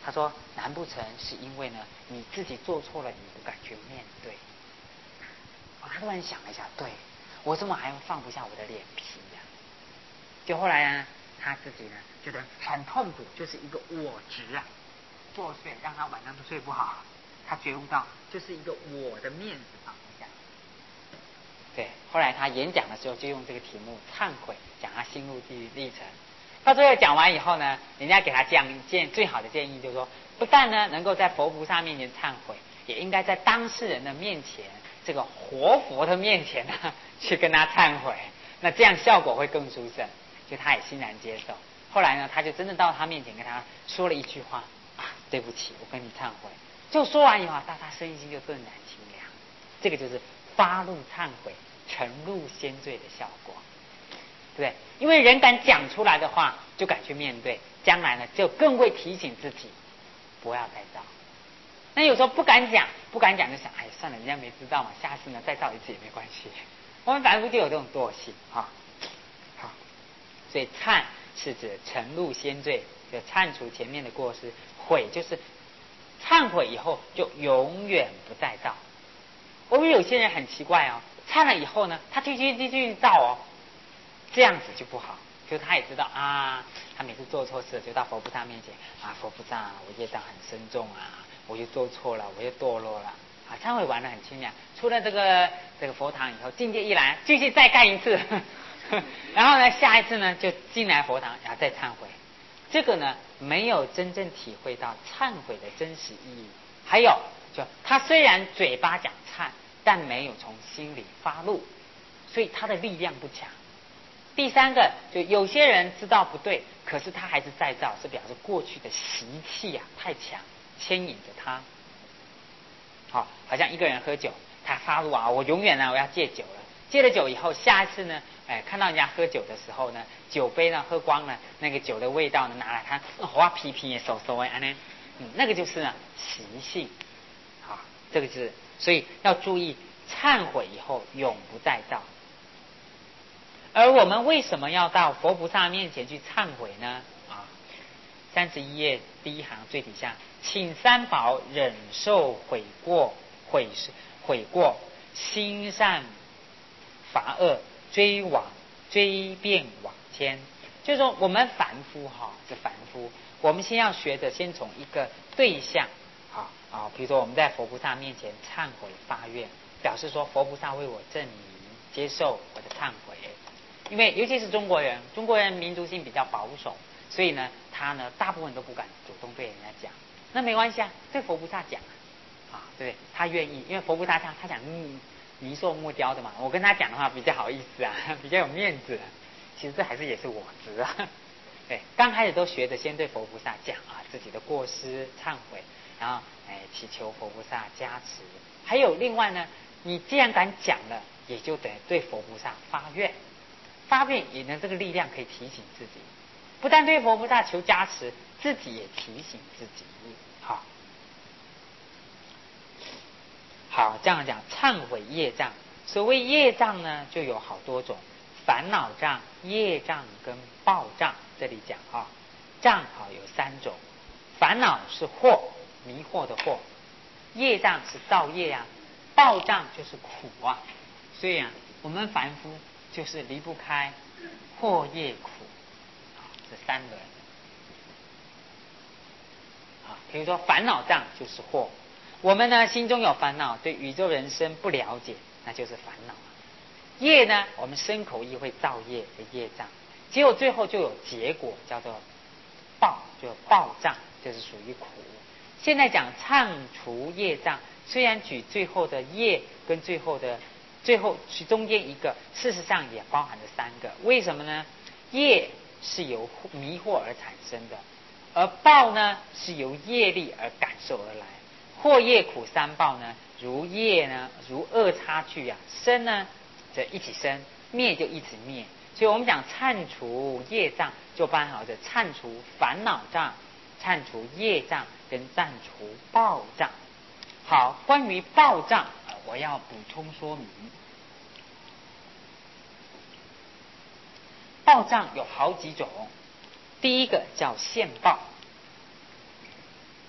他说难不成是因为呢你自己做错了，你不敢去面对？他突然想了一下，对，我怎么还放不下我的脸皮呀？就后来呢，他自己呢觉得很痛苦，就是一个我执啊作祟，让他晚上都睡不好。他觉悟到，就是一个我的面子放不下。对，后来他演讲的时候就用这个题目忏悔，讲他心路历程。到最后讲完以后呢，人家给他最好的建议就是说，不但呢能够在佛菩萨面前忏悔，也应该在当事人的面前，这个活佛的面前呢去跟他忏悔，那这样效果会更殊胜。就他也欣然接受。后来呢，他就真的到他面前跟他说了一句话啊，对不起，我跟你忏悔。就说完以后，他身心就顿然清凉。这个就是发怒忏悔、沉入先罪的效果，对不对？因为人敢讲出来的话，就敢去面对，将来呢就更会提醒自己不要再造。那有时候不敢讲就想，哎，算了，人家没知道嘛，下次呢再造一次也没关系。我们凡夫就有这种惰性啊。好，所以忏是指沉入先罪，就忏除前面的过失；悔就是忏悔以后就永远不再造。我们有些人很奇怪哦，忏了以后呢，他继续造哦，这样子就不好。就他也知道啊，他每次做错事就到佛菩萨面前啊，佛菩萨，我业障很深重啊，我就做错了，我就堕落了啊。忏悔完了很清凉，出了这个佛堂以后，境界一来，继续再干一次，然后呢，下一次呢就进来佛堂，然后再忏悔。这个呢，没有真正体会到忏悔的真实意义。还有，就他虽然嘴巴讲忏，但没有从心里发怒，所以他的力量不强。第三个，就有些人知道不对，可是他还是再造，是表示过去的习气啊太强，牵引着他。好像一个人喝酒，他发怒啊，我永远呢我要戒酒了。戒了酒以后，下一次呢，看到人家喝酒的时候呢，酒杯呢喝光了，那个酒的味道呢拿来他花皮皮手哎呢，那个就是呢习性。好，这个是，所以要注意，忏悔以后永不再造。而我们为什么要到佛菩萨面前去忏悔呢？31页第一行最底下，请三宝忍受悔过，心善罚恶，追遍往前。就是说，我们凡夫是凡夫，我们先要学着先从一个对象比如说我们在佛菩萨面前忏悔发愿，表示说佛菩萨为我证明接受我的忏悔。因为尤其是中国人民族性比较保守，所以呢，他呢大部分都不敢主动对人家讲。那没关系啊，对佛菩萨讲对不对？他愿意，因为佛菩萨他讲泥塑木雕的嘛，我跟他讲的话比较好意思啊，比较有面子。其实这还是也是我执啊。对，刚开始都学着先对佛菩萨讲自己的过失忏悔，然后祈求佛菩萨加持。还有另外呢，你既然敢讲了，也就得对佛菩萨发愿。发愿也能这个力量可以提醒自己，不但对佛菩萨求加持，自己也提醒自己。好，这样讲忏悔业障。所谓业障呢，就有好多种，烦恼障、业障跟报障。这里讲障有3种，烦恼是惑，迷惑的惑；业障是造业啊，报障就是苦啊。所以我们凡夫就是离不开惑业苦这3轮。比如说烦恼障就是惑，我们呢心中有烦恼，对宇宙人生不了解，那就是烦恼。业呢，我们身口意会造业的业障，结果最后就有结果，叫做报，就报障，就是属于苦。现在讲忏除业障，虽然举最后的业跟最后取中间一个，事实上也包含了3个。为什么呢？业是由迷惑而产生的，而报呢是由业力而感受而来。惑业苦3报呢，如业呢，如恶差距生呢则一起生，灭就一起灭。所以我们讲忏除业障，就包含着忏除烦恼障、忏除业障跟忏除报障。好，关于报障我要补充说明。报障有好几种，第一个叫现报。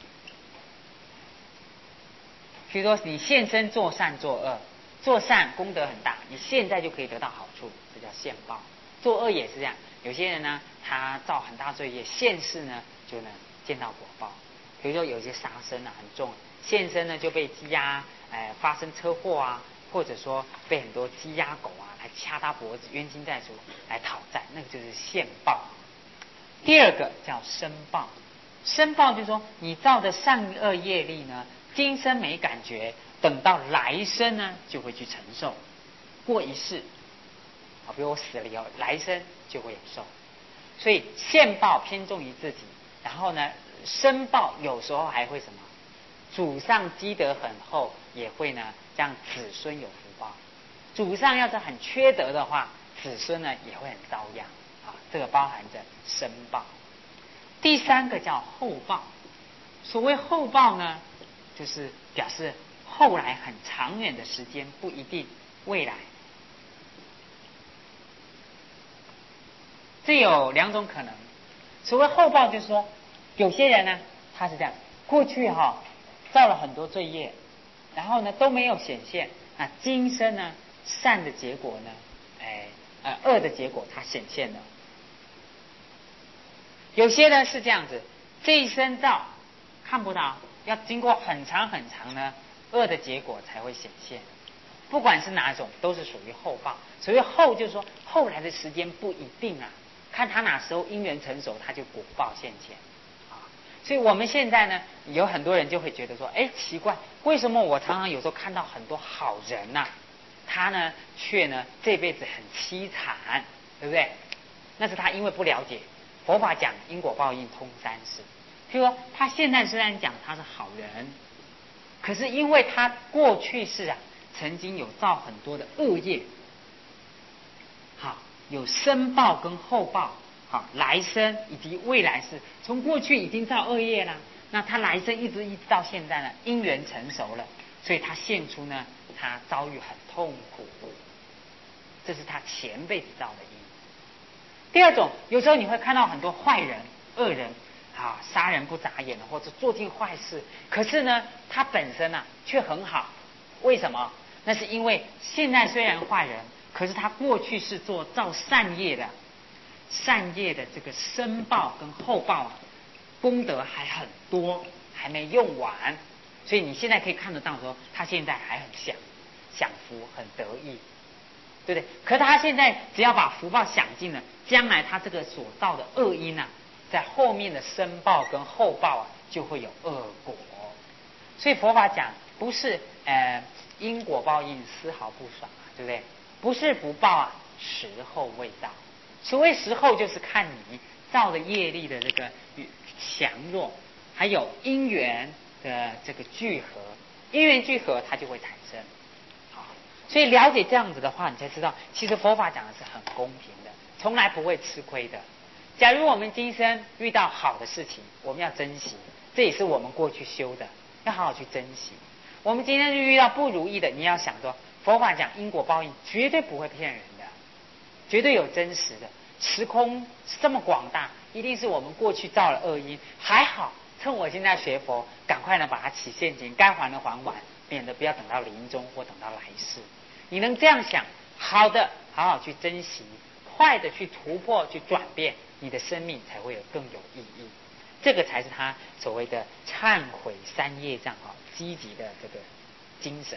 比如说你现身做善做恶，做善功德很大，你现在就可以得到好处，这叫现报。做恶也是这样，有些人呢他造很大罪业，现世呢就能见到果报。比如说有些杀生啊很重，现身呢就被鸡鸭发生车祸啊，或者说被很多鸡鸭狗啊来掐他脖子，冤亲债主来讨债，那个就是现报。第二个叫申报，申报就是说你造的善恶业力呢，今生没感觉，等到来生呢就会去承受，过一世啊，比如我死了以后，来生就会有受。所以现报偏重于自己，然后呢申报有时候还会什么，祖上积德很厚，也会呢让子孙有福报。祖上要是很缺德的话，子孙呢也会很遭殃啊，这个包含着申报。第三个叫后报，所谓后报呢，就是表示后来很长远的时间，不一定未来。这有两种可能。所谓后报就是说，有些人呢他是这样，过去造了很多罪业，然后呢都没有显现，那今生呢善的结果呢，恶的结果它显现了。有些呢是这样子，这一生造看不到，要经过很长很长呢，恶的结果才会显现。不管是哪种，都是属于后报。所谓后，就是说后来的时间不一定啊，看他哪时候因缘成熟，他就果报现前啊。所以我们现在呢，有很多人就会觉得说，哎，奇怪，为什么我常常有时候看到很多好人呐，他呢却呢这辈子很凄惨，对不对？那是他因为不了解佛法讲因果报应通三世。譬如说他现在虽然讲他是好人，可是因为他过去世啊曾经有造很多的恶业，好，有生报跟后报，好，来生以及未来世，从过去已经造恶业了，那他来生一直到现在呢，因缘成熟了，所以他现出呢，他遭遇很痛苦，这是他前辈子造的因。第二种，有时候你会看到很多坏人、恶人啊，杀人不眨眼的，或者做尽坏事，可是呢，他本身啊却很好，为什么？那是因为现在虽然坏人，可是他过去是造善业的，善业的这个生报跟后报啊，功德还很多，还没用完，所以你现在可以看得到说，他现在还很享福，很得意。对不对？可他现在只要把福报享尽了，将来他这个所造的恶因啊，在后面的生报跟后报啊，就会有恶果。所以佛法讲不是因果报应丝毫不爽啊，对不对？不是不报啊，时候未到。所谓时候，就是看你造的业力的这个强弱，还有因缘的这个聚合，因缘聚合它就会产生。所以了解这样子的话，你才知道，其实佛法讲的是很公平的，从来不会吃亏的。假如我们今生遇到好的事情，我们要珍惜，这也是我们过去修的，要好好去珍惜。我们今天遇到不如意的，你要想说，佛法讲因果报应，绝对不会骗人的，绝对有真实的。时空这么广大，一定是我们过去造了恶因，还好趁我现在学佛，赶快呢把它起现金，该还的还完，免得不要等到临终或等到来世。你能这样想，好的好好去珍惜，坏的去突破去转变，你的生命才会有更有意义。这个才是他所谓的忏悔三业障积极的这个精神。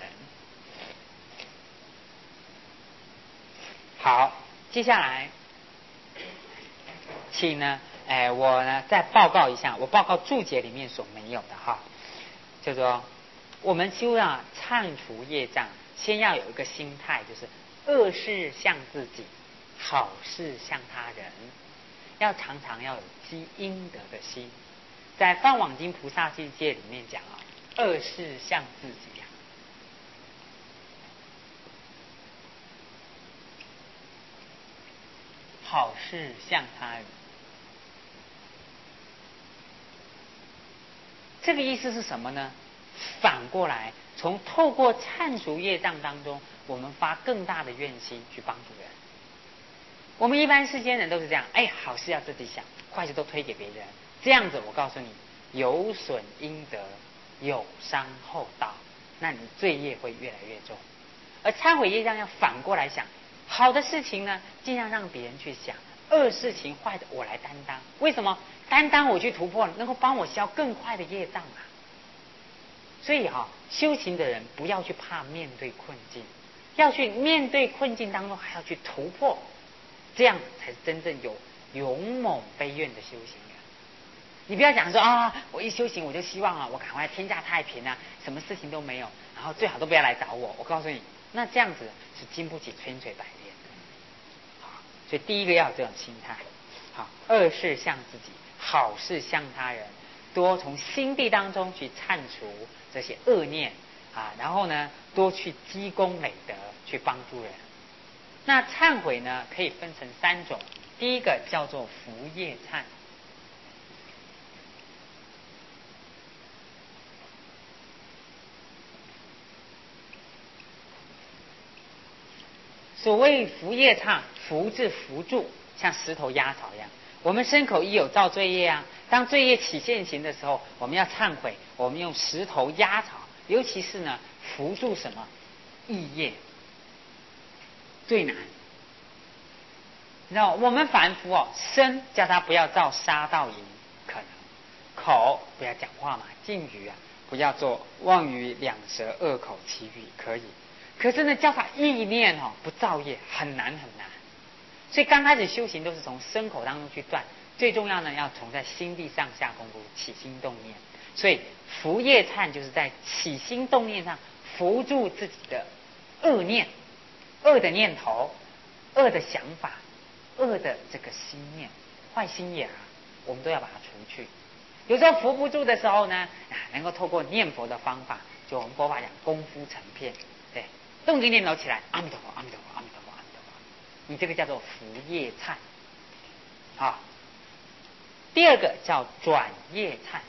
好，接下来请呢我呢再报告一下，我报告注解里面所没有的叫做我们修忏除业障，先要有一个心态，就是恶事向自己，好事向他人，要常常要有积阴德的心。在《梵网经菩萨境界》里面讲恶事向自己好事向他人。这个意思是什么呢？反过来，从透过忏除业障当中，我们发更大的愿心去帮助人。我们一般世间人都是这样，好事要自己想，坏事都推给别人。这样子，我告诉你，有损阴德，有伤厚道。 那你罪业会越来越重。而忏悔业障要反过来想，好的事情呢，尽量让别人去想；恶事情坏的我来担当。为什么？担当我去突破，能够帮我消更快的业障啊。所以修行的人不要去怕面对困境，要去面对困境当中还要去突破，这样才是真正有勇猛悲愿的修行人。你不要讲说我一修行我就希望我赶快天下太平啊，什么事情都没有，然后最好都不要来找我。我告诉你，那这样子是经不起春水百炼的。好，所以第一个要有这种心态。好，恶事向自己，好事向他人，多从心地当中去铲除这些恶念然后呢，多去积功累德，去帮助人。那忏悔呢，可以分成3种。第一个叫做福业忏。所谓福业忏，福字扶助，像石头压草一样。我们身口意有造罪业当罪业起现行的时候，我们要忏悔，我们用石头压草，尤其是呢扶助什么意业最难。你知道我们凡夫身叫他不要造杀盗淫，可能；口不要讲话嘛，禁语不要做妄语两舌恶口绮语，可以。可是呢，叫他意念不造业，很难很难。所以刚开始修行都是从身口当中去断，最重要呢要从在心地上下功夫，起心动念。所以福业忏就是在起心动念上扶助自己的恶念、恶的念头、恶的想法、恶的这个心念、坏心眼我们都要把它除去。有时候扶不住的时候呢，能够透过念佛的方法，就我们佛法讲功夫成片，对，动个念头起来，阿弥陀佛，阿弥陀佛，阿弥陀佛，阿弥陀佛，你这个叫做福业忏。第二个叫转业忏。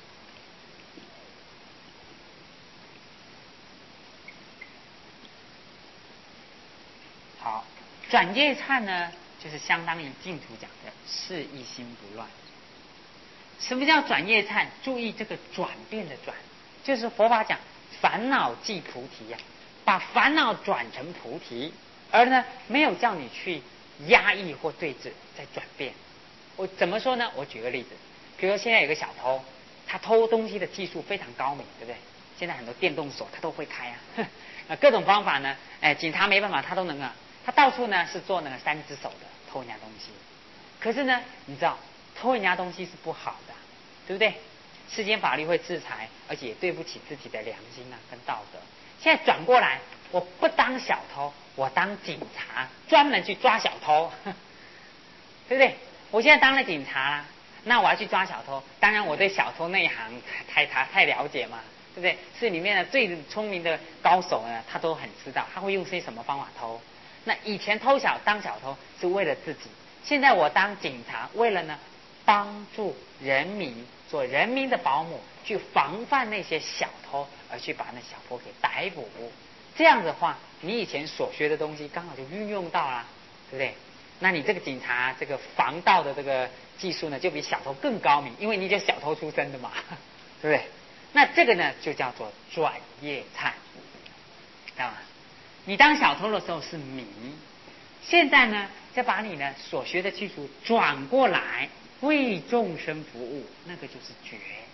好，转业忏呢，就是相当于净土讲的是一心不乱。什么叫转业忏？注意这个转变的转，就是佛法讲烦恼即菩提把烦恼转成菩提，而呢没有叫你去压抑或对峙，在转变。我怎么说呢？我举个例子，比如说现在有个小偷，他偷东西的技术非常高明，对不对？现在很多电动锁他都会开各种方法呢，警察没办法，他都能他到处呢是做那个3只手的偷人家东西。可是呢，你知道偷人家东西是不好的，对不对？世间法律会制裁，而且也对不起自己的良心跟道德。现在转过来，我不当小偷，我当警察，专门去抓小偷，对不对？我现在当了警察那我要去抓小偷，当然我对小偷那一行太了解嘛，对不对？是里面的最聪明的高手呢，他都很知道他会用些什么方法偷。那以前当小偷是为了自己，现在我当警察，为了呢帮助人民，做人民的保姆，去防范那些小偷，而去把那小偷给逮捕。这样的话，你以前所学的东西刚好就运用到了，对不对？那你这个警察这个防盗的这个技术呢，就比小偷更高明，因为你就是小偷出身的嘛，对不对？那这个呢，就叫做转业忏，知道吗？你当小偷的时候是迷，现在呢，再把你呢所学的技术转过来，为众生服务，那个就是觉。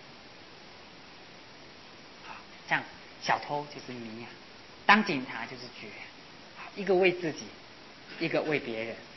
好，这样小偷就是迷当警察就是觉。好，一个为自己，一个为别人。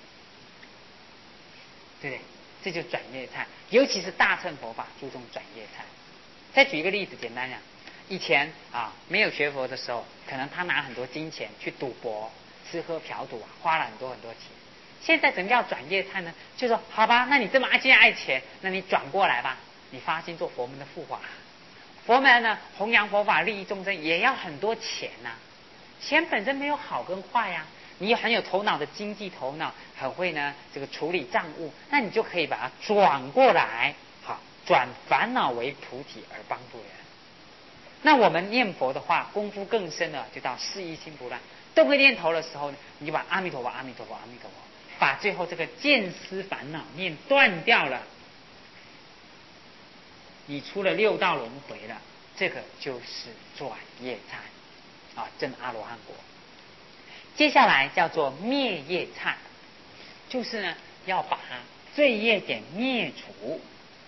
对不对？这就转业忏，尤其是大乘佛法注重转业忏。再举一个例子，简单讲，以前没有学佛的时候，可能他拿很多金钱去赌博、吃喝嫖赌花了很多很多钱。现在怎么叫转业忏呢？就说好吧，那你这么爱钱，那你转过来吧，你发心做佛门的护法。佛门呢，弘扬佛法、利益众生，也要很多钱钱本身没有好跟坏你很有头脑的经济头脑，很会呢这个处理账务，那你就可以把它转过来，好，转烦恼为菩提而帮助人。那我们念佛的话，功夫更深了，就到是一心不乱。动个念头的时候呢，你就把阿弥陀佛、阿弥陀佛、阿弥陀佛，把最后这个见思烦恼念断掉了，你出了6道轮回了， 这个就是转业忏证阿罗汉果。接下来叫做灭业忏，就是呢要把罪业给灭除。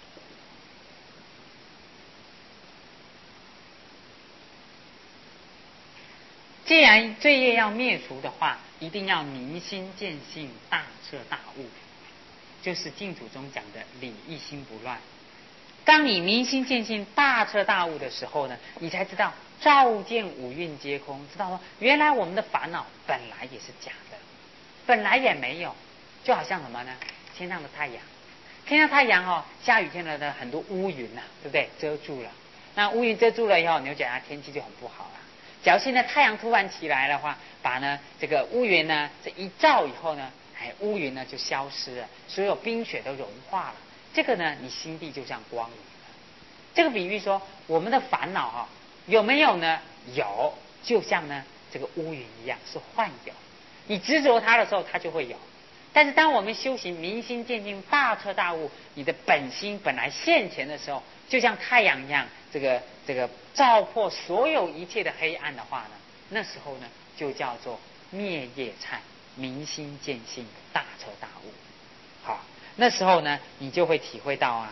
既然罪业要灭除的话，一定要明心见性，大彻大悟，就是净土中讲的理一心不乱。当你明心见性，大彻大悟的时候呢，你才知道照见五蕴皆空，知道说原来我们的烦恼本来也是假的，本来也没有。就好像什么呢？天上的太阳，天上太阳下雨天了的很多乌云对不对？遮住了。那乌云遮住了以后，你就觉得天气就很不好了。假如现在太阳突然起来的话，把呢这个乌云呢这一照以后呢，乌云呢就消失了，所有冰雪都融化了。这个呢，你心地就像光明了。这个比喻说，我们的烦恼有没有呢？有，就像呢这个乌云一样，是幻有。你执着它的时候，它就会有。但是当我们修行明心见性，大彻大悟，你的本心本来现前的时候，就像太阳一样，这个照破所有一切的黑暗的话呢，那时候呢就叫做灭业忏，明心见性，大彻大悟。好，那时候呢你就会体会到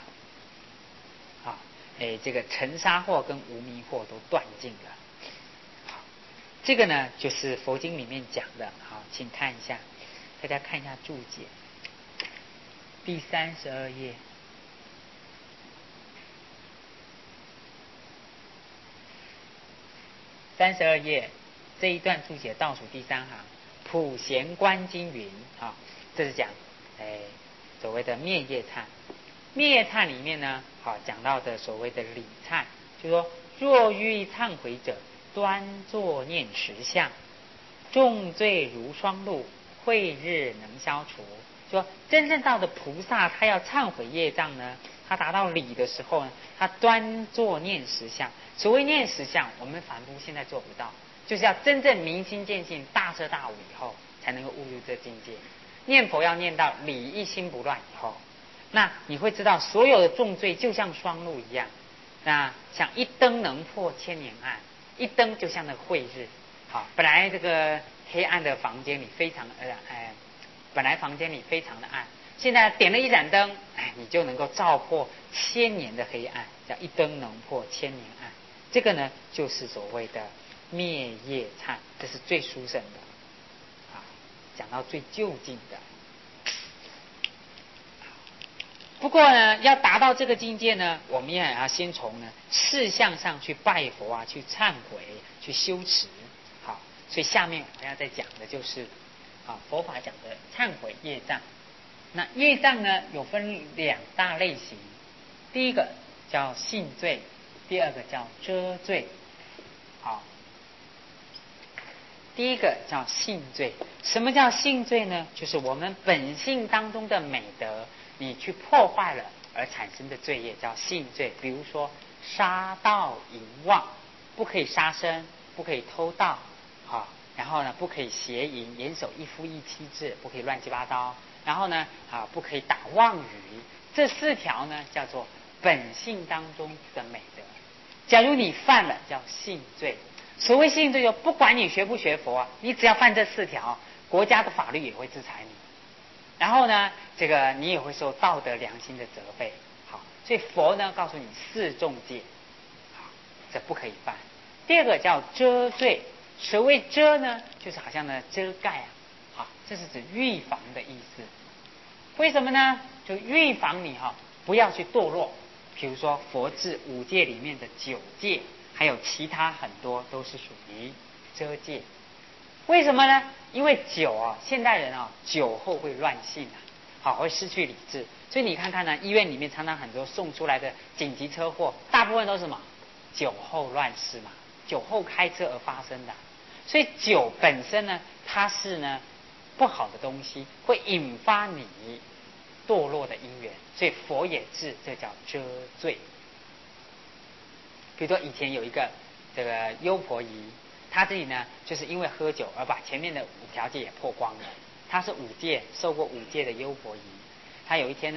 这个尘沙惑跟无明惑都断尽了。好，这个呢就是佛经里面讲的。好，请看一下，大家看一下注解，第32页。32页这一段注解倒数第3行，普贤观经云这是讲所谓的灭业忏。灭业忏里面呢讲到的所谓的理忏，就是说若欲忏悔者，端坐念实相，重罪如霜露，慧日能消除。说真正到的菩萨，他要忏悔业障呢，他达到理的时候呢，他端坐念实相。所谓念实相，我们凡夫现在做不到，就是要真正明心见性，大彻大悟以后，才能够悟入这境界。念佛要念到理一心不乱以后，那你会知道所有的重罪就像霜露一样，那像一灯能破千年暗，一灯就像那个慧日。本来这个黑暗的房间里非常本来房间里非常的暗，现在点了一盏灯，你就能够照破千年的黑暗，叫一灯能破千年暗。这个呢就是所谓的灭业忏，这是最殊胜的讲到最究竟的。不过呢，要达到这个境界呢，我们也要先从呢事相上去拜佛去忏悔，去修持。好，所以下面我要再讲的就是佛法讲的忏悔业障。那业障呢有分2大类型，第一个叫性罪，第二个叫遮罪。好，第一个叫性罪。什么叫性罪呢？就是我们本性当中的美德，你去破坏了而产生的罪业，叫性罪。比如说杀盗淫妄，不可以杀生，不可以偷盗然后呢不可以邪淫，严守一夫一妻制，不可以乱七八糟。然后呢不可以打妄语。这4条呢叫做本性当中的美德。假如你犯了，叫性罪。所谓性罪，就不管你学不学佛你只要犯这4条，国家的法律也会制裁你。然后呢这个你也会受道德良心的责备。好，所以佛呢告诉你4重戒，这不可以犯。第二个叫遮罪。所谓遮呢，就是好像呢遮盖这是指预防的意思。为什么呢？就预防你不要去堕落。比如说佛制5戒里面的9戒，还有其他很多都是属于遮戒。为什么呢？因为酒现代人酒后会乱性会失去理智。所以你看看呢，医院里面常常很多送出来的紧急车祸，大部分都是什么？酒后乱事嘛，酒后开车而发生的。所以酒本身呢，它是呢不好的东西，会引发你堕落的因缘。所以佛也治，这叫遮罪。比如说以前有一个这个优婆夷，他自己呢就是因为喝酒而把前面的5条戒也破光了。他是5戒受过5戒的优婆夷，他有一天呢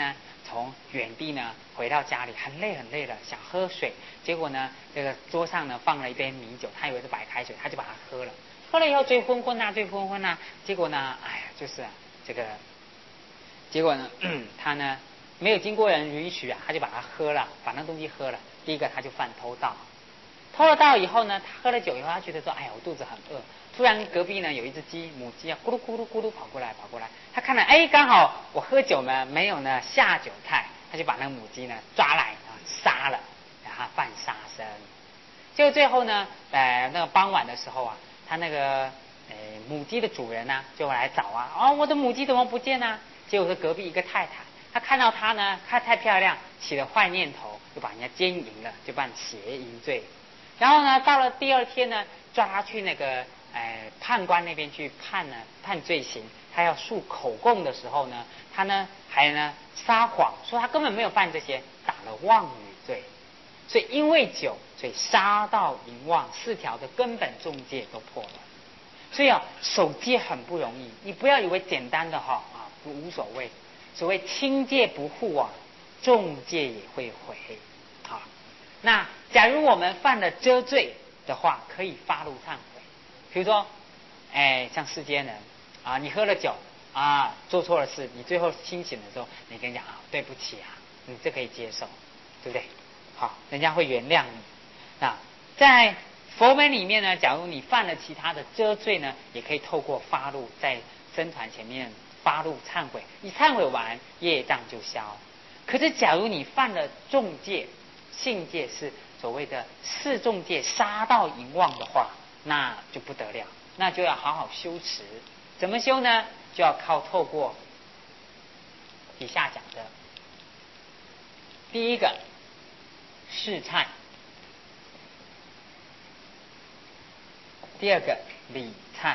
从远地呢回到家里，很累了，想喝水，结果呢这个桌上呢放了一杯米酒，他以为是白开水，他就把它喝了。喝了以后醉昏昏啊，结果呢，哎呀，就是这个，结果呢，他呢没有经过人允许啊，他就把它喝了，把那东西喝了。第一个他就犯偷盗，偷了盗以后呢，他喝了酒以后，他觉得说，哎呀，我肚子很饿。突然隔壁呢有一只鸡，母鸡啊，咕噜咕噜咕噜跑过来，他看了，哎，刚好我喝酒呢没有呢下酒菜，他就把那个母鸡呢抓来啊杀了，然后犯杀生。结果最后呢，那个傍晚的时候啊，他那个母鸡的主人呢就来找啊，我的母鸡怎么不见啊？结果是隔壁一个太太，她看到她呢，她太漂亮，起了坏念头，就把人家奸淫了，就办邪淫罪。然后呢，到了第二天呢，抓他去那个判官那边去判罪刑。他要诉口供的时候呢，他呢还呢撒谎，说他根本没有犯这些，打了妄语罪。所以因为酒，所以杀盗淫妄4条的根本重戒都破了。所以守戒很不容易，你不要以为简单的无所谓。所谓轻戒不护啊，重戒也会毁。好，那假如我们犯了遮罪的话，可以发怒忏悔。比如说，像世间人啊，你喝了酒啊，做错了事，你最后清醒的时候，你跟人讲对不起啊，你这可以接受，对不对？好，人家会原谅你。那在佛门里面呢，假如你犯了其他的遮罪呢，也可以透过发怒，在僧团前面发怒忏悔，你忏悔完，业障就消。可是假如你犯了重戒，性戒是所谓的4重戒，杀盗淫妄的话，那就不得了，那就要好好修持。怎么修呢？就要透过以下讲的。第一个试忏，第二个礼忏。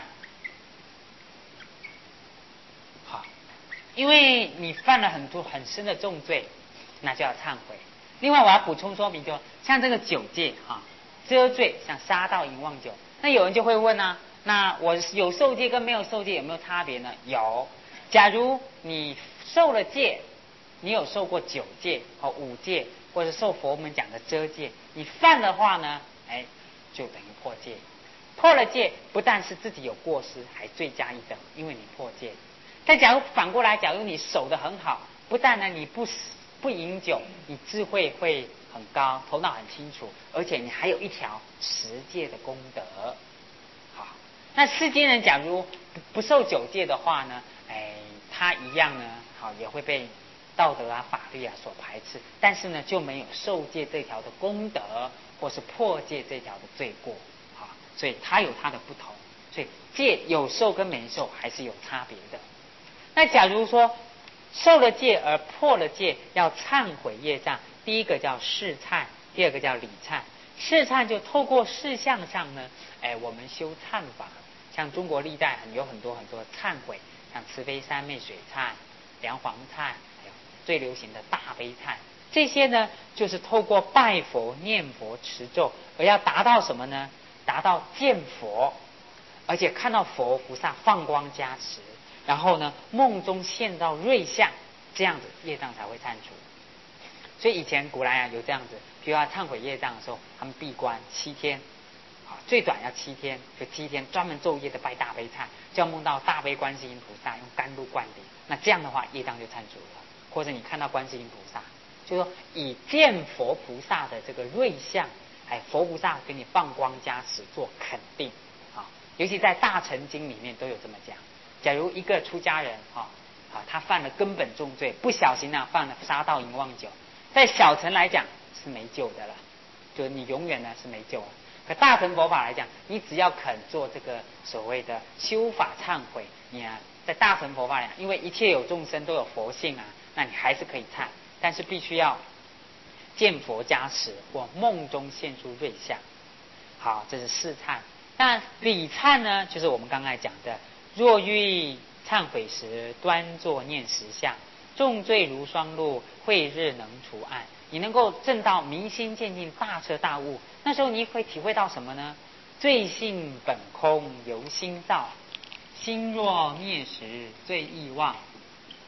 好，因为你犯了很多很深的重罪，那就要忏悔。另外我要补充说明，就像这个酒戒遮罪，像杀盗淫妄酒，那有人就会问啊，那我有受戒跟没有受戒有没有差别呢？有。假如你受了戒，你有受过酒戒5戒，或者受佛门讲的遮戒，你犯的话呢，就等于破戒。破了戒，不但是自己有过失，还罪加一等，因为你破戒。但假如反过来，假如你守得很好，不但呢你不饮酒，你智慧会很高，头脑很清楚，而且你还有一条持戒的功德。好，那世间人假如不受酒戒的话呢，他一样呢，也会被道德法律所排斥，但是呢就没有受戒这条的功德，或是破戒这条的罪过。好，所以它有它的不同，所以戒有受跟没受还是有差别的。那假如说受了戒而破了戒，要忏悔业障，第一个叫试忏，第二个叫礼忏。试忏就透过事项上呢，我们修忏法，像中国历代有很多忏悔，像慈悲三昧水忏、梁皇忏，还有最流行的大悲忏，这些呢就是透过拜佛、念佛、持咒，而要达到什么呢？达到见佛，而且看到佛菩萨放光加持，然后呢梦中现到瑞相，这样子业障才会忏除。所以以前古来有这样子，比如要忏悔业障的时候，他们闭关7天，最短要7天，就7天专门昼夜的拜大悲忏，就要梦到大悲观世音菩萨用甘露灌顶，那这样的话业障就忏除了。或者你看到观世音菩萨，就说以见佛菩萨的这个瑞相，佛菩萨给你放光加持做肯定。尤其在大乘经里面都有这么讲。假如一个出家人他犯了根本重罪，不小心犯了杀盗淫妄酒，在小乘来讲是没救的了，就是你永远呢是没救了。可大乘佛法来讲，你只要肯做这个所谓的修法忏悔，你在大乘佛法来讲，因为一切有众生都有佛性那你还是可以忏，但是必须要见佛加持或梦中现出瑞相。好，这是试忏。那礼忏呢，就是我们刚才讲的，若欲忏悔时，端坐念10相，重罪如霜露，慧日能除暗。你能够证到明心见性，大彻大悟，那时候你会体会到什么呢？罪性本空，由心造，心若灭时，罪亦忘。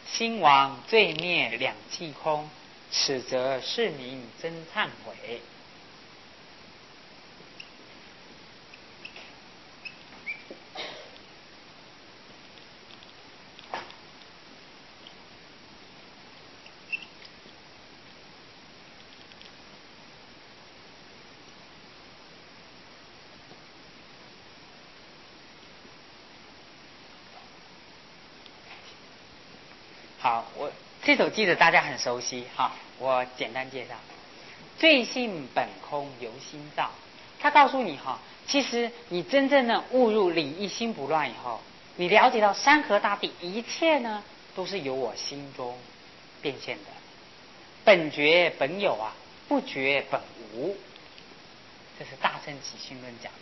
心王罪灭两寂空，此则是名真忏悔。好，我这首记得大家很熟悉。好，我简单介绍：罪性本空，由心造。他告诉你哈，其实你真正的悟入理一心不乱以后，你了解到山河大地一切呢，都是由我心中变现的。本觉本有啊，不觉本无。这是《大乘起信论》讲的。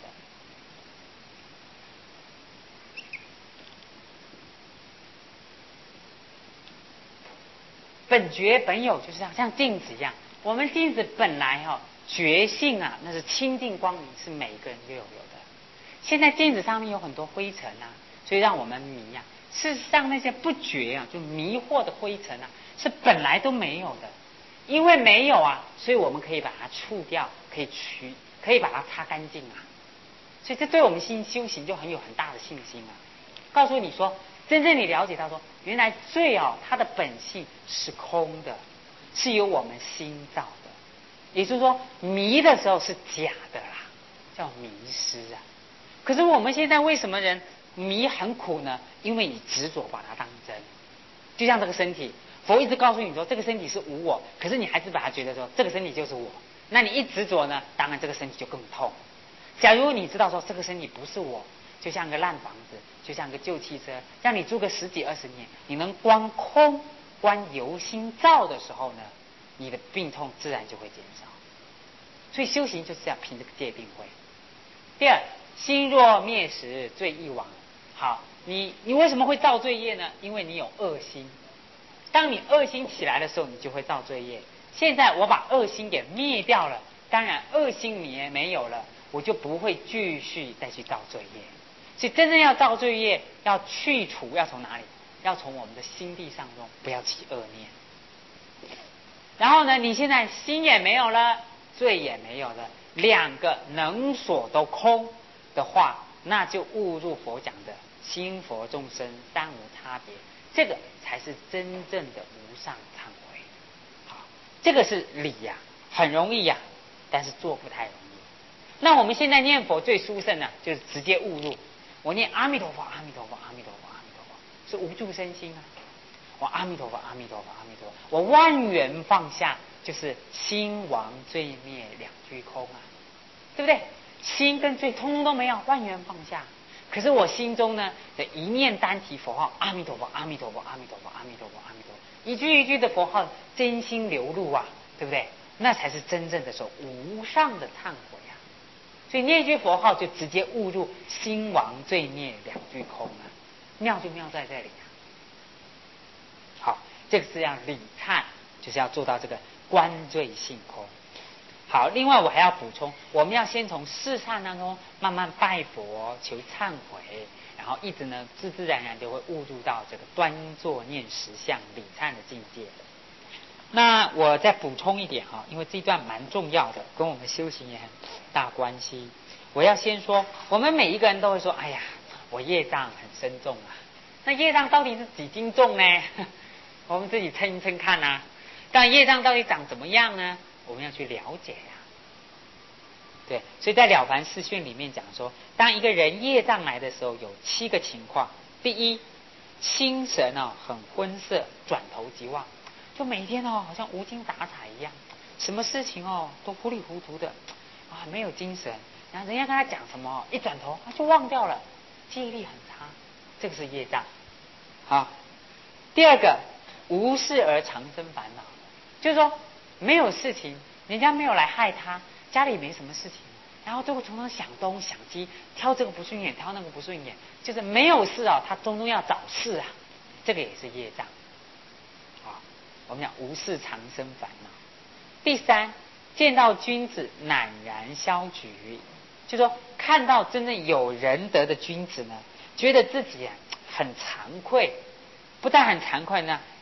本觉本有就是像镜子一样，我们镜子本来觉性啊，那是清净光明，是每个人都有的。现在镜子上面有很多灰尘啊，所以让我们迷啊。事实上那些不觉啊，就迷惑的灰尘啊，是本来都没有的。因为没有啊，所以我们可以把它除掉，可以把它擦干净啊。所以这对我们修行就很大的信心啊。告诉你说，真正你了解到说，原来罪它的本性是空的，是由我们心造的。也就是说，迷的时候是假的啦，叫迷失啊。可是我们现在为什么人迷很苦呢？因为你执着把它当真。就像这个身体，佛一直告诉你说这个身体是无我，可是你还是把它觉得说这个身体就是我。那你一执着呢，当然这个身体就更痛。假如你知道说这个身体不是我，就像个烂房子，就像个旧汽车，让你住个10几20年，你能观空观由心造的时候呢，你的病痛自然就会减少。所以修行就是要凭这个戒定慧。第二，心若灭时罪亦亡。好，你为什么会造罪业呢？因为你有恶心。当你恶心起来的时候，你就会造罪业。现在我把恶心给灭掉了，当然恶心也没有了，我就不会继续再去造罪业。所以真正要造罪业，要去除，要从哪里？要从我们的心地上中不要起恶念。然后呢，你现在心也没有了，罪也没有了，两个能所都空的话，那就误入佛讲的心佛众生三无差别，这个才是真正的无上忏悔。好，这个是理呀，很容易呀，但是做不太容易。那我们现在念佛最殊胜呢，就是直接悟入。我念阿弥陀佛，阿弥陀佛，阿弥陀佛，阿弥陀佛，是无住身心啊。我阿弥陀佛，阿弥陀佛，阿弥陀佛，我万缘放下，就是心亡罪灭两俱空啊，对不对？心跟罪通通都没有，万缘放下。可是我心中呢的一念单提佛号，阿弥陀佛，阿弥陀佛，阿弥陀佛，阿弥陀佛，阿弥陀佛，一句一句的佛号真心流露啊，对不对？那才是真正的说无上的忏悔啊。所以念一句佛号就直接悟入心亡罪灭两俱空啊，妙就妙在这里啊。好，这个是要理忏，就是要做到这个观罪性空。好，另外我还要补充，我们要先从四忏当中慢慢拜佛求忏悔，然后一直呢自自然然就会悟入到这个端坐念实相理忏的境界。那我再补充一点哈，因为这一段蛮重要的，跟我们修行也很大关系。我要先说，我们每一个人都会说，哎呀，我业障很深重啊。那业障到底是几斤重呢？我们自己称一称看啊。但业障到底长怎么样呢？我们要去了解呀。对，所以在《了凡四训》里面讲说，当一个人业障来的时候，有7个情况。第一，心神很昏涩，转头即忘，就每天好像无精打采一样，什么事情都糊里糊涂的啊，没有精神。然后人家跟他讲什么，一转头他就忘掉了，记忆力很差，这个是业障。好，第二个，无事而常生烦恼，就是说没有事情，人家没有来害他，家里没什么事情，然后就会常常想东想西，挑这个不顺眼，挑那个不顺眼，就是没有事他终究要找事啊，这个也是业障。好，我们讲无事常生烦恼。第三，见到君子赧然消举，就说看到真正有仁德的君子呢，觉得自己很惭愧，不但很惭愧呢，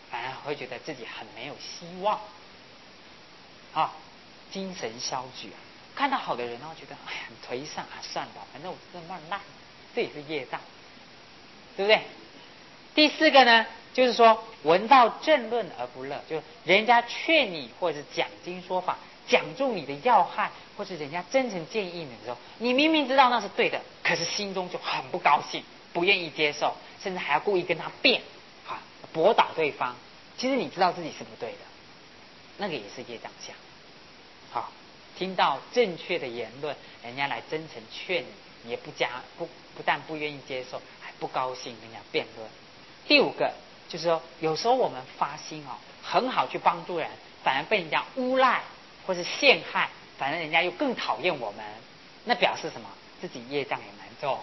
会觉得自己很没有希望，精神消极，看到好的人，然后觉得哎呀很颓丧啊，算了吧，反正我这么烂，这也是业障，对不对？第四个呢，就是说闻到正论而不乐，就是人家劝你或者是讲经说法，讲中你的要害，或是人家真诚建议你的时候，你明明知道那是对的，可是心中就很不高兴，不愿意接受，甚至还要故意跟他辩，驳倒对方。其实你知道自己是不对的，那个也是业障相。听到正确的言论，人家来真诚劝你，也不但不愿意接受，还不高兴跟人家辩论。第五个就是说，有时候我们发心很好去帮助人，反而被人家诬赖或是陷害，反而人家又更讨厌我们，那表示什么？自己业障也难做。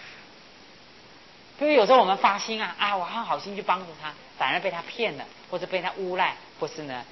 因为有时候我们发心我很好心去帮助他，反而被他骗了，或者被他诬赖，或是呢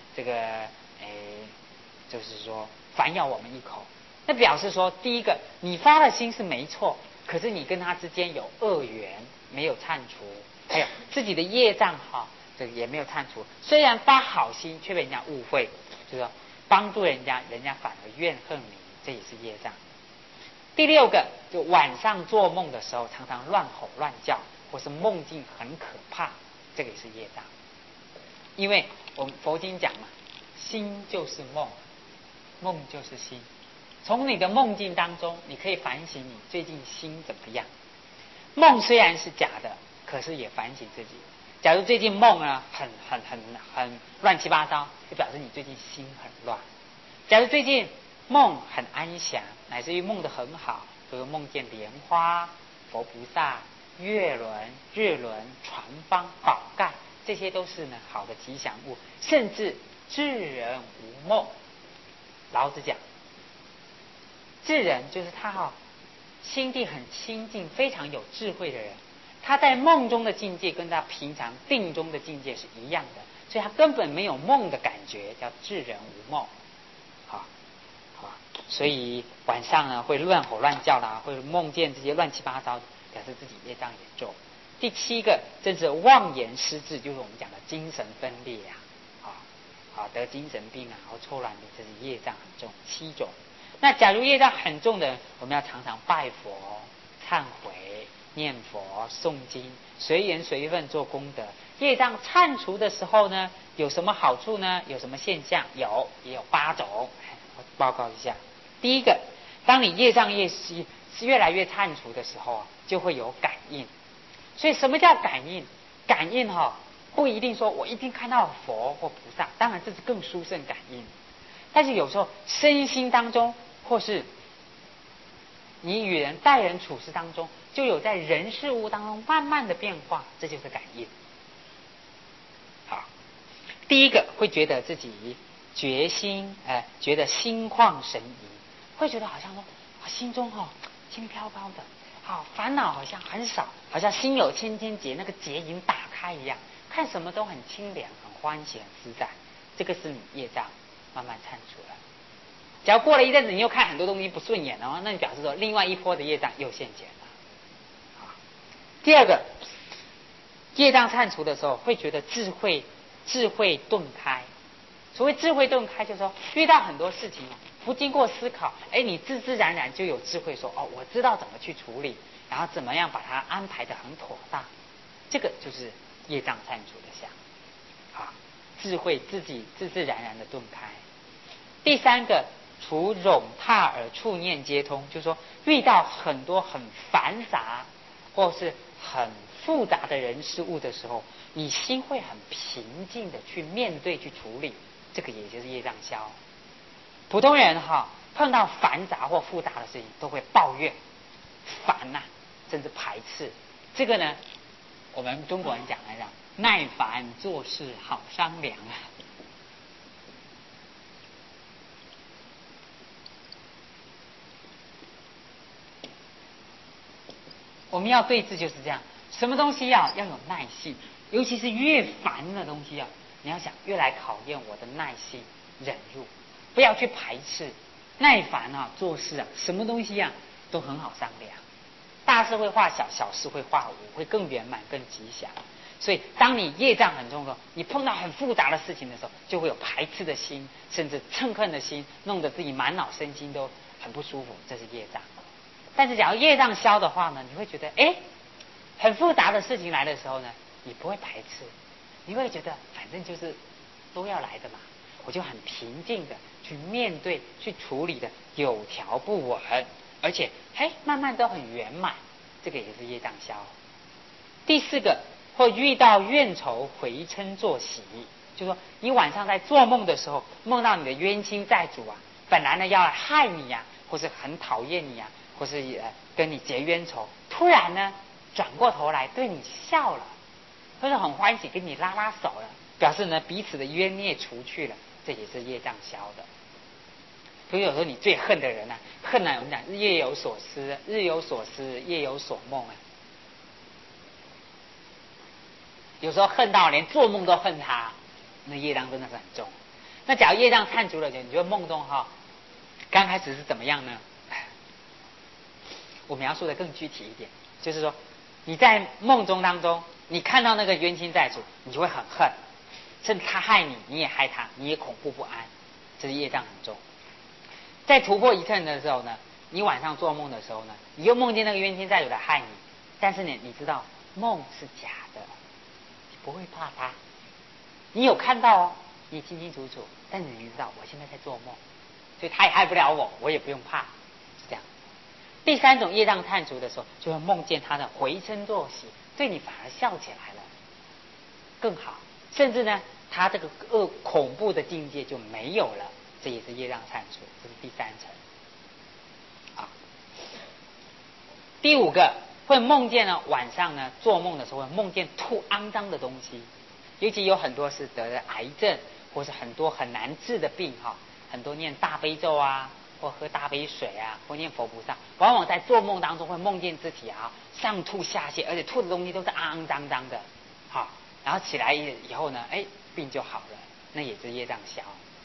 就是说反咬我们一口，那表示说，第一个你发的心是没错，可是你跟他之间有恶缘没有忏除，还有自己的业障这个也没有忏除。虽然发好心，却被人家误会，就是说帮助人家，人家反而怨恨你，这也是业障。第六个，就晚上做梦的时候常常乱吼乱叫，或是梦境很可怕，这个也是业障。因为我们佛经讲嘛，心就是梦，梦就是心。从你的梦境当中，你可以反省你最近心怎么样。梦虽然是假的，可是也反省自己。假如最近梦呢很乱七八糟，就表示你最近心很乱。假如最近梦很安详，乃至于梦得很好，比如梦见莲花、佛菩萨、月轮、日轮、船方、宝盖，这些都是呢好的吉祥物。甚至智人无梦，老子讲，智人就是他心地很清净，非常有智慧的人，他在梦中的境界跟他平常定中的境界是一样的，所以他根本没有梦的感觉，叫智人无梦。所以晚上呢会乱吼乱叫啦，会梦见这些乱七八糟的，表示自己业障严重。第七个，正是妄言失智，就是我们讲的精神分裂得精神病或错乱的，这是业障很重，7种。那假如业障很重的人，我们要常常拜佛、忏悔、念佛、诵经，随缘随分做功德。业障忏除的时候呢，有什么好处呢？有什么现象？也有8种，我报告一下。第一个，当你业障越来越忏除的时候就会有感应。所以什么叫感应？感应不一定说我一定看到佛或菩萨，当然这是更殊胜感应。但是有时候身心当中，或是你与人待人处事当中，就有在人事物当中慢慢的变化，这就是感应。第一个会觉得自己觉得心旷神怡，会觉得好像说心中轻飘飘的，烦恼好像很少，好像心有千千结，那个结已经打开一样，看什么都很清凉、很欢喜、很自在。这个是你业障慢慢忏除了。只要过了一阵子，你又看很多东西不顺眼了，那你表示说另外一波的业障又现减了。第二个，业障忏除的时候，会觉得智慧顿开。所谓智慧顿开，就是说遇到很多事情不经过思考，你自自然然就有智慧说我知道怎么去处理，然后怎么样把它安排得很妥当。这个就是业障忏除的相智慧自己自自然然的顿开。第三个，除冗沓而触念皆通，就是说遇到很多很繁杂或是很复杂的人事物的时候，你心会很平静的去面对去处理，这个也就是业障消。普通人碰到繁杂或复杂的事情都会抱怨烦甚至排斥。这个呢，我们中国人讲来讲，耐烦做事好商量我们要对治就是这样，什么东西要有耐性，尤其是越烦的东西你要想越来考验我的耐性忍辱，不要去排斥。耐烦做事什么东西都很好商量，大事会化小，小事会化无，会更圆满更吉祥。 所以当你业障很重的时候，你碰到很复杂的事情的时候，就会有排斥的心，甚至嗔恨的心，弄得自己满脑身心都很不舒服，这是业障。但是假如业障消的话呢，你会觉得很复杂的事情来的时候呢，你不会排斥，你会觉得反正就是都要来的嘛，我就很平静的去面对去处理的有条不紊，而且慢慢都很圆满，这个也是业障消。第四个，或遇到怨仇回嗔作喜，就是说你晚上在做梦的时候，梦到你的冤亲债主啊，本来呢要来害你啊，或是很讨厌你啊，或是跟你结冤仇，突然呢转过头来对你笑了，或是很欢喜跟你拉拉手了，表示呢彼此的冤孽除去了，这也是业障消的。所以有时候你最恨的人啊，恨呢我们讲夜有所思，日有所思，夜有所梦啊。有时候恨到连做梦都恨他，那业障真的是很重。那假如业障忏除了，你觉得梦中刚开始是怎么样呢？我描述的更具体一点，就是说你在梦中当中，你看到那个冤亲债主，你就会很恨，甚至他害你，你也害他，你也恐怖不安，这是业障很重。在突破一乘的时候呢，你晚上做梦的时候呢，你又梦见那个冤亲债主来害你，但是你知道梦是假的，你不会怕他，你有看到哦，你清清楚楚，但是你知道我现在在做梦，所以他也害不了我，我也不用怕，是这样。第三种业障忏除的时候，就会梦见他的回嗔作喜，对你反而笑起来了，更好，甚至呢他这个恐怖的境界就没有了，这也是业障忏除，这是第三层。第五个，会梦见呢晚上呢做梦的时候会梦见吐肮脏的东西，尤其有很多是得了癌症或是很多很难治的病很多念大悲咒啊，或喝大杯水啊，或念佛菩萨，往往在做梦当中会梦见自己上吐下泻，而且吐的东西都是肮肮脏脏的，然后起来以后呢，病就好了，那也是业障消。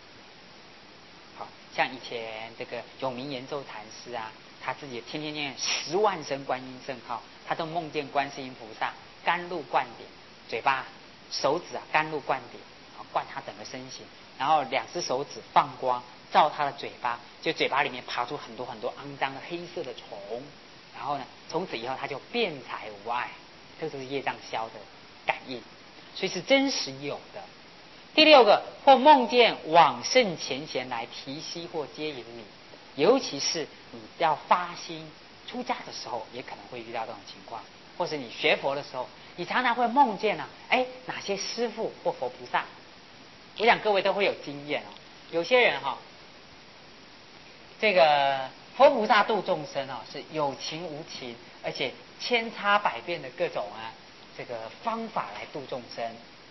像以前这个有名延寿禅师啊，他自己天天念10万声观音圣号，他都梦见观世音菩萨甘露灌顶，嘴巴手指甘露灌顶，灌他整个身形，然后2只手指放光照他的嘴巴，就嘴巴里面爬出很多很多肮脏的黑色的虫，然后呢从此以后他就辩才无碍，这就是业障消的感应，所以是真实有的。第六个，或梦见往圣前贤来提携或接引你，尤其是你要发心出家的时候，也可能会遇到这种情况，或是你学佛的时候，你常常会梦见哪些师父或佛菩萨，我想各位都会有经验有些人这个佛菩萨度众生是有情无情，而且千差百变的各种这个方法来度众生。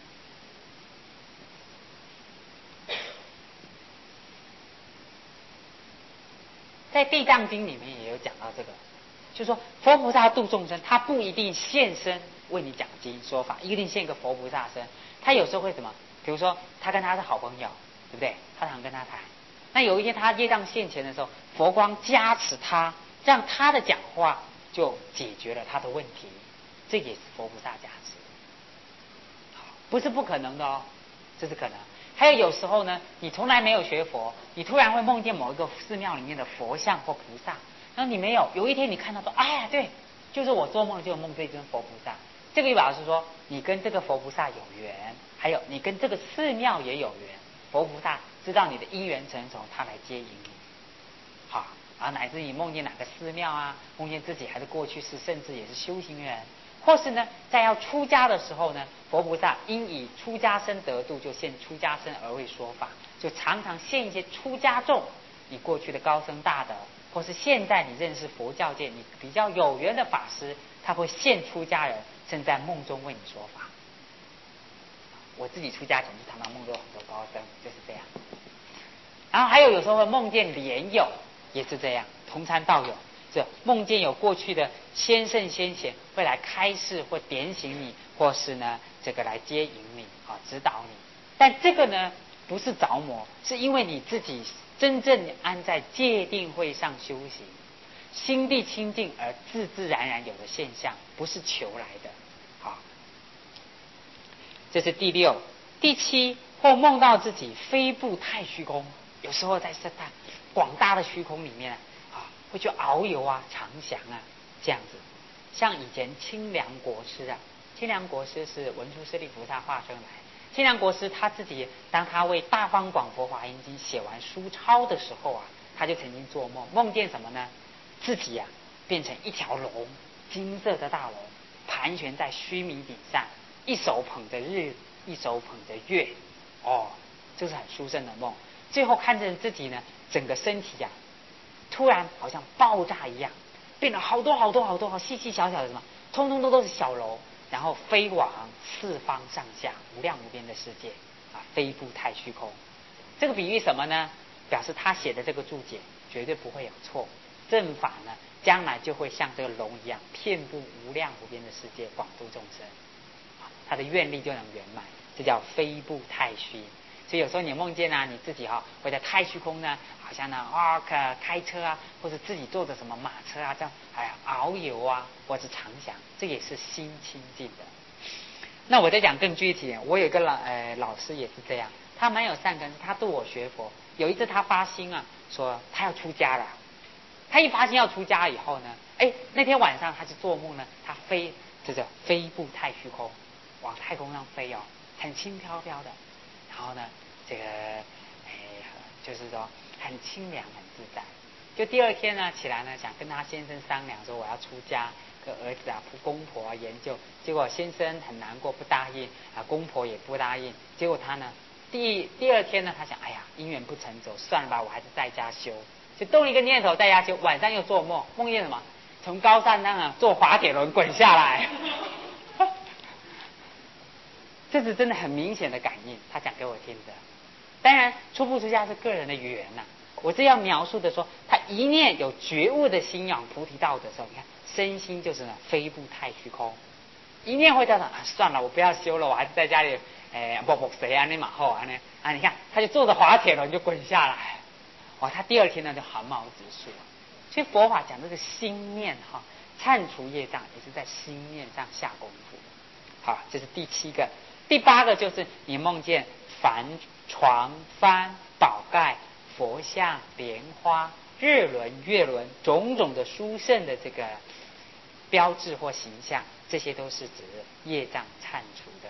在地藏经里面也有讲到这个，就是说佛菩萨度众生，他不一定现身为你讲经说法，一定现个佛菩萨身，他有时候会什么，比如说他跟他是好朋友，对不对？他常跟他谈，那有一天他业障现前的时候，佛光加持他，让他的讲话就解决了他的问题，这也是佛菩萨加持，不是不可能的这是可能。还有时候呢，你从来没有学佛，你突然会梦见某一个寺庙里面的佛像或菩萨，然后你没有，有一天你看到说，哎呀，对，就是我做梦就梦这尊佛菩萨，这个就表示说你跟这个佛菩萨有缘，还有你跟这个寺庙也有缘，佛菩萨知道你的因缘成熟，他来接引你，乃至你梦见哪个寺庙梦见自己还是过去世，甚至也是修行人。或是呢，在要出家的时候呢，佛菩萨因以出家身得度，就现出家身而为说法，就常常现一些出家众，你过去的高僧大德，或是现在你认识佛教界你比较有缘的法师，他会现出家人，甚至在梦中为你说法。我自己出家前就常常梦到很多高僧，就是这样。然后还有时候会梦见莲友，也是这样，同参道友。这梦见有过去的先圣先贤会来开示或点醒你，或是呢这个来接引你指导你。但这个呢不是着魔，是因为你自己真正安在戒定慧上修行，心地清净而自自然然有的现象，不是求来的。 这是第六。第七，或梦到自己飞步太虚空，有时候在广大的虚空里面会去遨游长翔这样子。像以前清凉国师清凉国师是文殊师利菩萨化身来。清凉国师他自己，当他为《大方广佛华严经》写完书抄的时候他就曾经做梦，梦见什么呢？自己变成一条龙，金色的大龙，盘旋在须弥顶上，一手捧着日，一手捧着月。这是很殊胜的梦。最后看着自己呢，整个身体突然好像爆炸一样，变了好多细细小小的什么，通通都是小龙，然后飞往四方上下无量无边的世界飞步太虚空。这个比喻什么呢？表示他写的这个注解绝对不会有错。正法呢，将来就会像这个龙一样，遍布无量无边的世界，广度众生，他的愿力就能圆满。这叫飞步太虚。所以有时候你梦见你自己会在太虚空呢，好像呢开车或者自己坐着什么马车这样遨游或者长翔，这也是心清净的。那我再讲更具体，我有一个老师也是这样，他蛮有善根，他度我学佛。有一次他发心说他要出家了。他一发心要出家以后呢，那天晚上他就做梦呢，他飞步太虚空，往太空上飞很轻飘飘的。然后呢，这个就是说很清凉很自在。就第二天呢起来呢，想跟他先生商量说我要出家，跟儿子公婆研究。结果先生很难过不答应公婆也不答应。结果他呢第二天呢，他想因缘不成走，算了吧，我还是在家修。就动一个念头在家修，晚上又做梦，梦见什么？从高山上坐滑铁卢滚下来。这是真的很明显的感应，他讲给我听的。当然出不出家是个人的缘我是要描述的说，他一念有觉悟的心仰菩提道的时候，你看身心就是飞步太虚空。一念会叫他算了，我不要修了，我还是在家里不谁那马后你看他就坐着滑铁卢就滚下来。他第二天呢就汗毛直竖。所以佛法讲这个心念忏除业障也是在心念上下功夫。好，这是第七个。第八个就是你梦见帆床幡宝盖佛像莲花日轮月轮种种的殊胜的这个标志或形象，这些都是指业障忏除的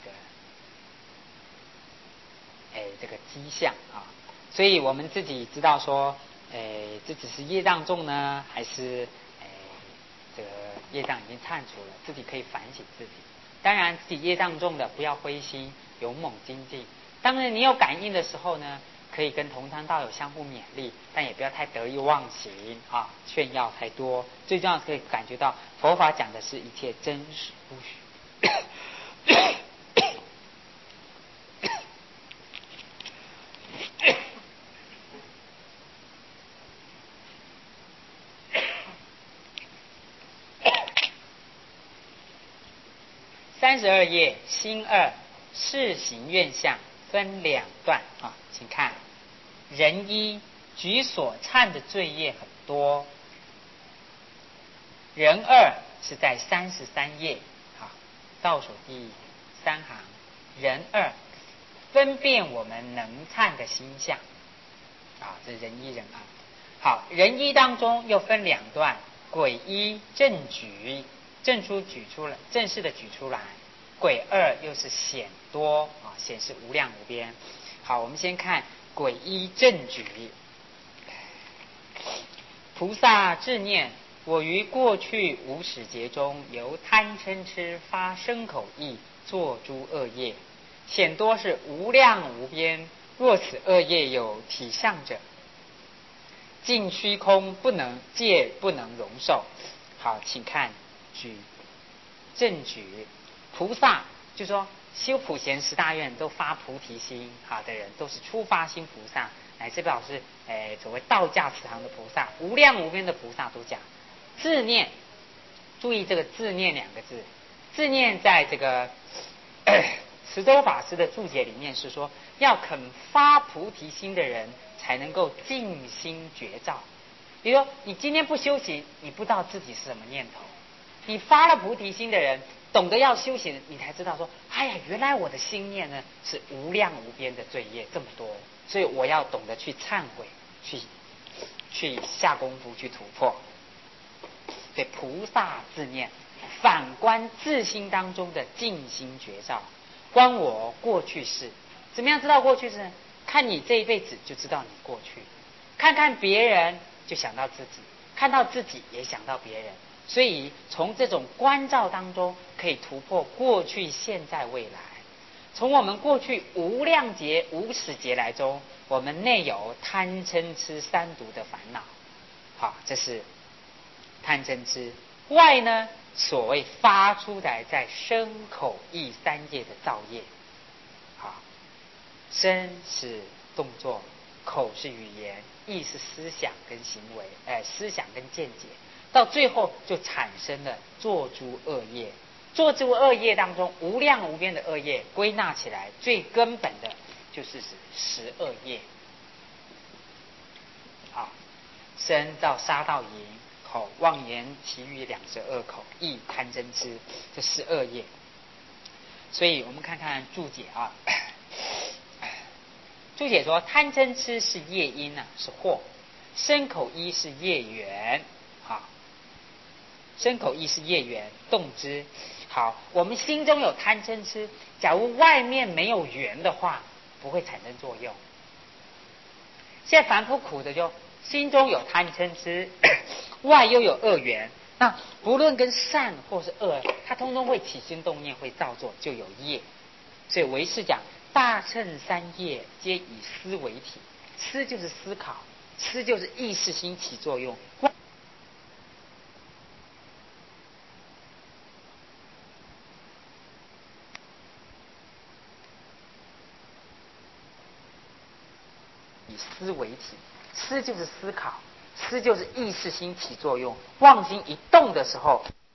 这个迹象所以我们自己知道说这只是业障重呢，还是这个业障已经忏除了，自己可以反省自己。当然自己业障重的不要灰心，勇猛精进。当然你有感应的时候呢，可以跟同参道友相互勉励，但也不要太得意忘形炫耀太多。最重要是可以感觉到佛法讲的是一切真实不虚。32页心二世行愿相分两段请看人一举所忏的罪业很多，人二是在33页倒数第3行，人二分辨我们能忏的心相这是人一人二。好，人一当中又分两段，鬼一正举正式的举出来，鬼二又是显多显示无量无边。好，我们先看鬼一正举。菩萨自念，我于过去无始劫中，由贪嗔痴发身口意，作诸恶业，显多是无量无边。若此恶业有体相者，尽虚空不能界不能容受。好，请看正举。菩萨就说修普贤十大愿都发菩提心的人，都是初发心菩萨，乃至表示所谓道驾慈航的菩萨，无量无边的菩萨都讲自念。注意这个自念两个字，自念在这个慈州法师的注解里面是说，要肯发菩提心的人才能够静心觉照。比如说你今天不修行，你不知道自己是什么念头， 你发了菩提心的人，懂得要修行，你才知道说，哎呀，原来我的心念呢是无量无边的罪业这么多，所以我要懂得去忏悔，去下功夫去突破。对，菩萨自念，反观自心当中的净心觉照，观我过去世。怎么样知道过去式呢？看你这一辈子就知道你过去，看看别人就想到自己，看到自己也想到别人，所以从这种观照当中可以突破过去、现在、未来。从我们过去无量劫、无始劫来中，我们内有贪嗔痴三毒的烦恼，好，这是贪嗔痴。外呢，所谓发出来在身口意三业的造业，好。身是动作，口是语言，意是思想跟行为，思想跟见解，到最后就产生了做诸恶业。做诸恶业当中，无量无边的恶业，归纳起来，最根本的就是十恶业。好，身造杀盗淫，口妄言其余22口，意贪嗔痴，这十恶业。所以我们看看注解啊。注解说，贪嗔痴是业因是祸；身口意是业缘身口意是业缘，动之。好，我们心中有贪嗔痴，假如外面没有缘的话，不会产生作用。现在凡夫苦的就心中有贪嗔痴，外又有恶缘，那不论跟善或是恶，它通通会起心动念，会造作，就有业。所以唯识讲，大乘三业皆以思为体，思就是思考，思就是意识心起作用。以思为体，思就是思考，思就是意识心起作用。妄心一动的时候，